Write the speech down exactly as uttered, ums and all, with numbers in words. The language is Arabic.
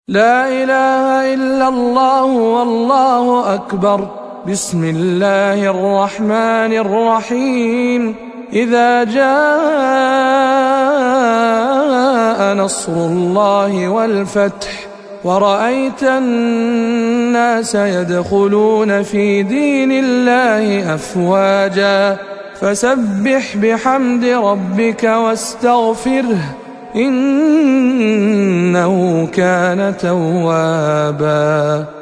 لا إله إلا الله والله أكبر. بسم الله الرحمن الرحيم. إذا جاء نصر الله والفتح ورأيت الناس يدخلون في دين الله أفواجا فسبح بحمد ربك واستغفره إنه كان توابا.